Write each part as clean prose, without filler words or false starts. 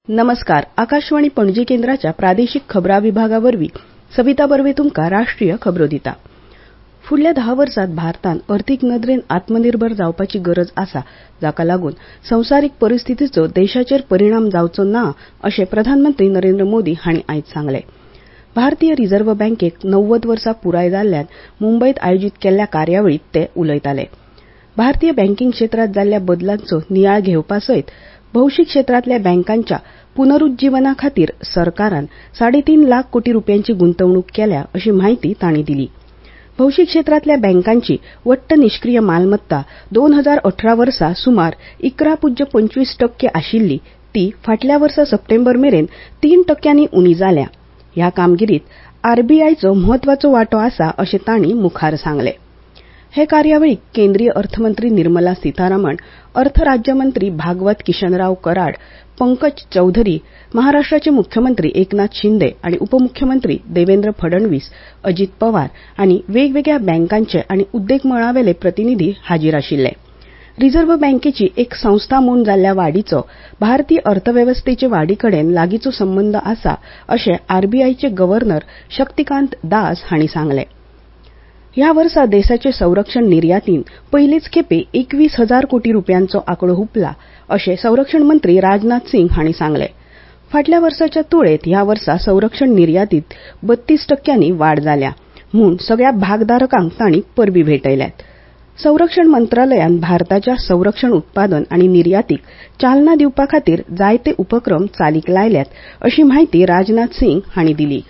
नमस्कार. आकाशवाणी पणजी केंद्राच्या प्रादेशिक खबरां विभागावरवीं सविता बर्वे तुमकां राष्ट्रीय खबरो दिता. फुडल्या 10 वर्सांत भारतान अर्थीक नदरेन आत्मनिर्भर जावपाची गरज आसा, जाका लागून संवसारीक परिस्थितीचो देशाचेर परिणाम जावचो ना अशें प्रधानमंत्री नरेंद्र मोदी हांणी आयज सांगलें. भारतीय रिझर्व्ह बँकेक 90 वर्सां पुराय जाल्ल्यान मुंबयत आयोजीत केल्ल्या कार्यावळींत ते उलयताले. भारतीय बँकिंग क्षेत्रांत जाल्ल्या बदलांचो नियाळ घेवपा सयत भौशीक क्षेत्रांतल्या बँकांच्या पुनरुज्जीवना खातीर सरकारान 3.5 लाख कोटी रुपयांची गुंतवणूक केल्या अशी माहिती तांणी दिली. भौशीक क्षेत्रांतल्या बँकांची वट्ट निश्क्रीय मालमत्ता 2018 वर्सा सुमार 11.25% आशिल्ली ती फाटल्या वर्सा सप्टेंबर मेरेन 3% उणी जाल्या. ह्या कामगिरीत आरबीआयचो म्हत्वाचो वांटो आसा अशें तांणी मुखार सांगलें. हे कार्यावळीक केंद्रीय अर्थमंत्री निर्मला सीतारामन, अर्थ राज्यमंत्री भागवत किशनराव कराड, पंकज चौधरी, महाराष्ट्राचे मुख्यमंत्री एकनाथ शिंदे आणि उपमुख्यमंत्री देवेंद्र फडणवीस, अजित पवार आनी वेगवेगळ्या बँकांचे आनी उद्देग मळावेले प्रतिनिधी हाजीर आशिल्ले. रिझर्व्ह बँकेची एक संस्था म्हूण जाल्ल्या वाडीचो भारतीय अर्थवेवस्थेचे वाडीकडेन लागींचो संबंद आसा अशें आरबीआयचे गव्हर्नर शक्तिकांत दास हांणी सांगलें. ह्या वर्सा देशाचे संरक्षण निर्यातीन पयलेच खेपे 21,000 कोटी रुपयांचो आंकडो हुंपला अशें संरक्षण मंत्री राजनाथ सिंग हांणी सांगलें. फाटल्या वर्साच्या तुळेंत ह्या वर्सा संरक्षण निर्यातीत 32% वाड जाल्या म्हूण सगळ्या भागधारकांक तांणी परबीं भेटयल्यात. संरक्षण मंत्रालयान भारताच्या संरक्षण उत्पादन आनी निर्यातीक चालना दिवपा खातीर जायते उपक्रम चालीक लायल्यात अशी माहिती राजनाथ सिंग हांणी दिली.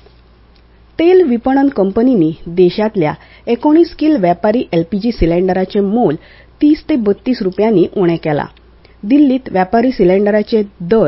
तेल विपणन कंपनींनी देशांतल्या 19 किल वेपारी एलपीजी सिलेंडराचें मोल 30 ते 32 रुपयांनी उणें केलां. दिल्लीत वेपारी सिलेंडराचे दर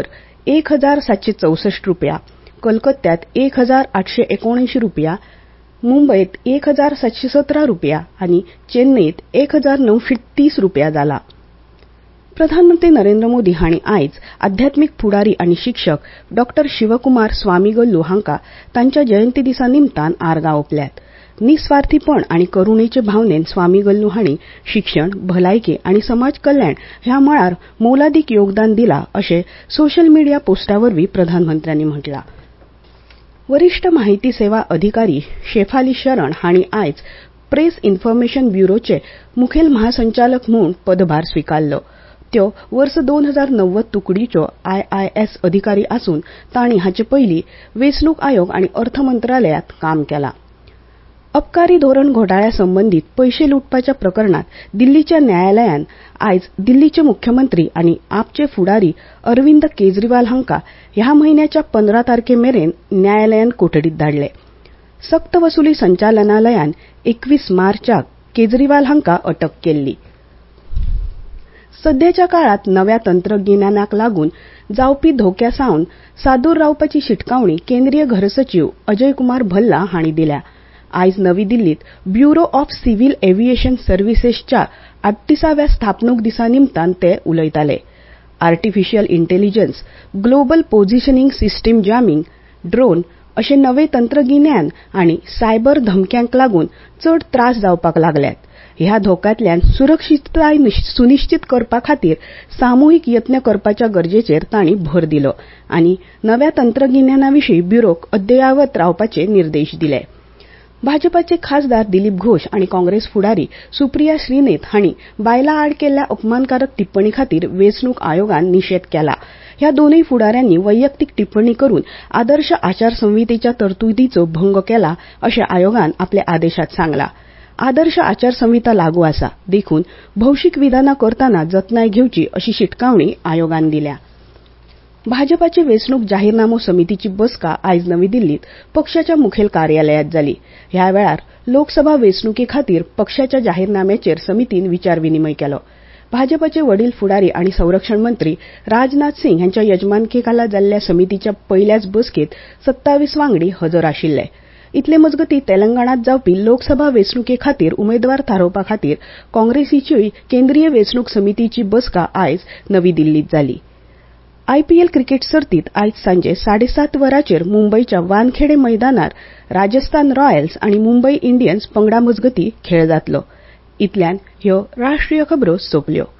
1,764 रुपया, कलकत्त्यात 1,879 रुपया, मुंबयत 1,717 रुपया आनी चेन्नईत 1,930 रुपया जाला. प्रधानमंत्री नरेंद्र मोदी हांणी आयज आध्यात्मीक फुडारी आनी शिक्षक डॉ. शिवकुमार स्वामीगल्लू हांकां तांच्या जयंती दिसा निमतान आर्गां ओंपल्यात. निस्वार्थीपण आनी करुणेचे भावनेन स्वामीगल्लू हांणी शिक्षण, भलायकी आनी समाज कल्याण ह्या मळार मोलादीक योगदान दिलां अशें सोशल मिडिया पोस्टावरवीं प्रधानमंत्र्यांनी म्हटलां. वरिष्ठ माहिती सेवा अधिकारी शेफाली शरण हांणी आयज प्रेस इन्फॉर्मेशन ब्युरोचे मुखेल महासंचालक म्हूण पदभार स्विकारलो. त्यो वर्स 2090 तुकडीच्यो IIS अधिकारी आसून तांणी हाचे पयलीं वेंचणूक आयोग आनी अर्थ मंत्रालयात काम केलां. अबकारी धोरण घोटाळ्या संबंदीत पयशे लुटपाच्या प्रकरणात दिल्लीच्या न्यायालयान आयज दिल्लीचे मुख्यमंत्री आनी आपचे फुडारी अरविंद केजरीवाल हांकां ह्या म्हयन्याच्या 15 तारखेमेरेन न्यायालयान कोठडीत धाडले. सक्त वसुली संचालनालयान 21 मार्चाक केजरीवाल हांकां अटक केल्ली. सध्याच्या काळात नव्या तंत्रगिन्यानाक लागून जावपी धोक्यासावन सादूर रावपाची शिटकावणी केंद्रीय घर सचिव अजय कुमार भल्ला हांणी दिल्या. आयज नवी दिल्लीत ब्युरो ऑफ सिव्हिल एव्हिएशन सर्व्हिसेसच्या 38व्या स्थापणूक दिसा निमतान ते उलयताले. Artificial intelligence, global positioning system jamming, drone अशें नवे तंत्रगिन्यान आनी सायबर धमक्यांक लागून चड त्रास जावपाक लागल्यात. ह्या धोक्यांतल्यान सुरक्षीतताय सुनिश्चित करपा खातीर सामुहीक यत्न करपाच्या गरजेचेर तांणी भर दिलो आनी नव्या तंत्रगिन्यानाविशीं ब्युरोक अद्ययावत रावपाचे निर्देश दिले. भाजपाचे खासदार दिलीप घोष आनी काँग्रेस फुडारी सुप्रिया श्रीनेत हांणी बायलां आड केल्ल्या अपमानकारक टिप्पणी खातीर वेंचणूक आयोगान निशेध केला. ह्या दोनूय फुडाऱ्यांनी वैयक्तीक टिप्पणी करून आदर्श आचारसंहितेच्या तरतुदीचो भंग केला अशें आयोगान आपल्या आदेशात सांगलां. आदर्श आचारसंहिता लागू आसा, देखून भौशीक विधानां करतना जतनाय घेवची अशी शिटकावणी आयोगान दिल्या. भाजपाचे वेंचणूक जाहीरनामो समितीची बसका आयज नवी दिल्लीत पक्षाच्या मुखेल कार्यालयात जाली. ह्या वेळार लोकसभा वेंचणुके खातीर पक्षाच्या जाहीरनाम्याचेर समितीन विचार-विनिमय केलो. भाजपाचे वडील फुडारी आनी संरक्षण मंत्री राजनाथ सिंग हांच्या यजमानकेखाला जाल्ल्या समितीच्या पयल्याच बसकेत 27 वांगडी हजर आशिल्ले. इतले मजगतीं तेलंगणात जावपी लोकसभा वेंचणुके खातीर उमेदवार थारावपा खातीर काँग्रेसीची केंद्रीय वेंचणूक समितीची बसका आयज नवी दिल्लीत जाली. IPL क्रिकेट सर्तीत आयज सांजे 7:30 वरांचेर मुंबयच्या वानखेडे मैदानार राजस्थान रॉयल्स आनी मुंबय इंडियन्स पंगडा मजगतीं खेळ जातलो. इतल्यान ह्यो राष्ट्रीय खबरो सोंपल्यो.